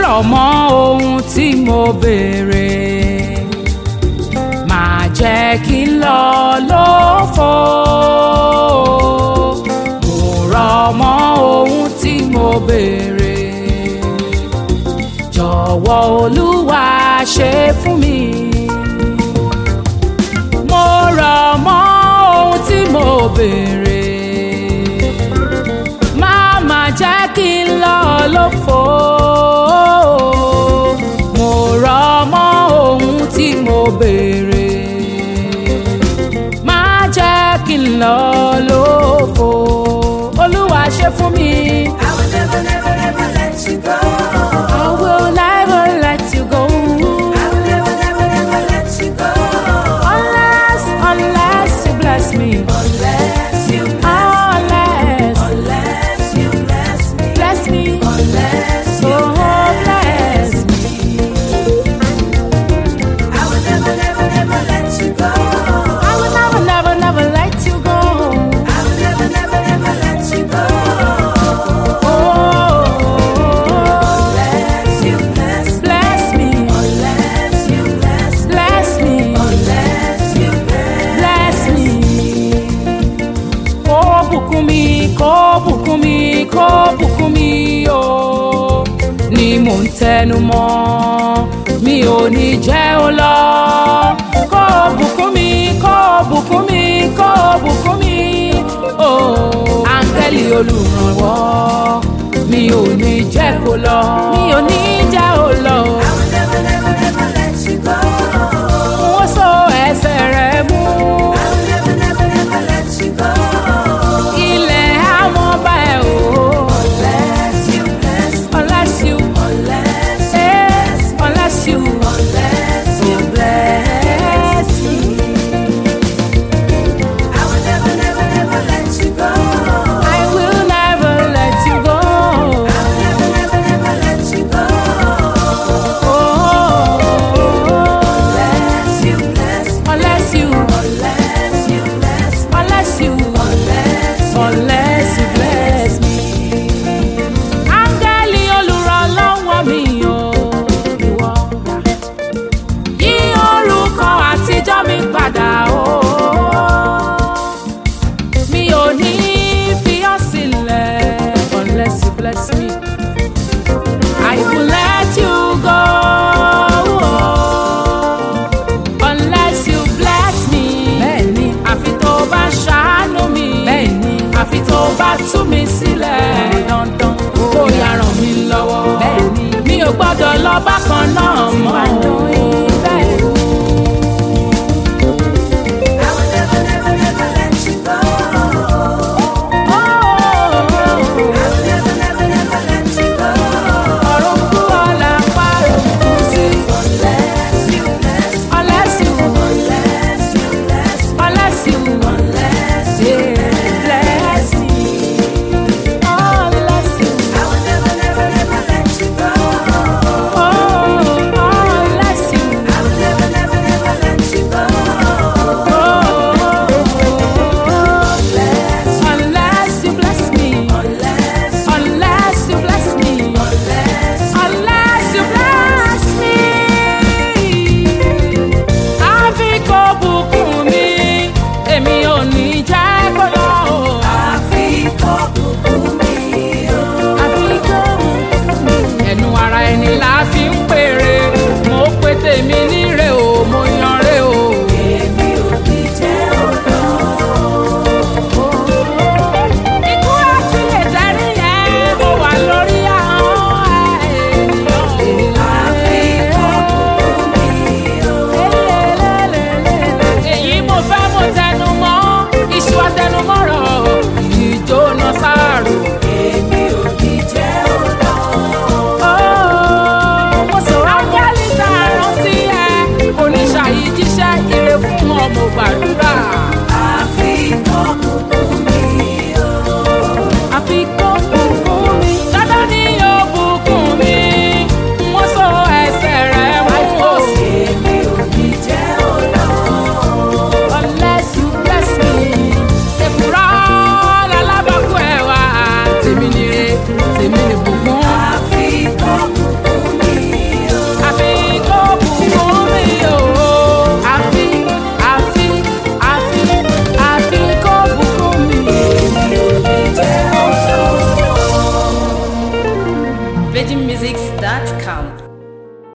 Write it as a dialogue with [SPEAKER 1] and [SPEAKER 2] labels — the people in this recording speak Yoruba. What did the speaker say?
[SPEAKER 1] rọ̀ mọ́ ohun tí mo béèrè, má jẹ́ kí n lọ lófo. Mo rọ̀ mọ́ ohun tí mo béèrè, jọ̀wọ́ Olúwa ṣe fún mi. Mo rọ̀ mọ́ ohun tí mo béèrè, má jẹ́ kí n lọ lófo. Mo rọ̀ mọ́ ohun tí mo béèrè, má jẹ́ kí n lọ lófo. Olúwa ṣe fún mi.
[SPEAKER 2] I will never, never, never let you go.
[SPEAKER 1] I will never let you go.
[SPEAKER 2] I will never, never, never let you go.
[SPEAKER 1] Unless you bless me.
[SPEAKER 2] Unless you
[SPEAKER 1] Unless
[SPEAKER 2] bless me.
[SPEAKER 1] bless me.
[SPEAKER 2] Unless you
[SPEAKER 1] Bless me.
[SPEAKER 2] I will never, never, never let you go.
[SPEAKER 1] I will never, never, never let you go.
[SPEAKER 2] I will never, never, never let you go.
[SPEAKER 1] Oh,
[SPEAKER 2] Unless you bless me.
[SPEAKER 1] bless me.
[SPEAKER 2] Unless you bless me.
[SPEAKER 1] Bless me.
[SPEAKER 2] Unless you
[SPEAKER 1] Bless me. Kó bùkún mi, kó bùkún mi, kó bùkún mi o. Ni mò ń tẹnu mọ́, mi ò ní jẹ́ ó lọ. Kó bùkún mi, kó bùkún mi, kó bùkún mi o. Áńgẹ́lì olùrànwọ́, mi ò ní jẹ́ kó lọ. Mi ò ní jẹ́ ó lọ.
[SPEAKER 2] I will never, never, never let you go.
[SPEAKER 1] Wọ́n so ẹsẹ̀ rẹ̀ mú.
[SPEAKER 2] I will never, never, never let you go.
[SPEAKER 1] Ilẹ̀ àwọn ọba ẹ̀ o.
[SPEAKER 2] Unless you bless me.
[SPEAKER 1] Unless you,
[SPEAKER 2] Unless
[SPEAKER 1] unless you
[SPEAKER 2] bless me. I will never, never, never let you go.
[SPEAKER 1] I will never let you go.
[SPEAKER 2] I will never, never, never let you go. Unless you bless me.
[SPEAKER 1] Unless you
[SPEAKER 2] Unless you bless me.
[SPEAKER 1] unless you bless me. Áńgẹ́lì olùrànlọ́wọ́ mi o, ìwọ yí orúkọ àtijọ́ mi padà o. Mi ò ní fi ọ́ sílẹ̀ unless you bless me. I will let you go unless you bless me. Bẹ́ẹ̀ni, àfi tó bá ṣàánú mi. Bẹ́ẹ̀ni, àfi tó bá tú mi sílẹ̀. Dandan kó yá ràn mí lọ́wọ́. Bẹ́ẹ̀ni, mi ò gbọ́dọ̀ lọ bákan náà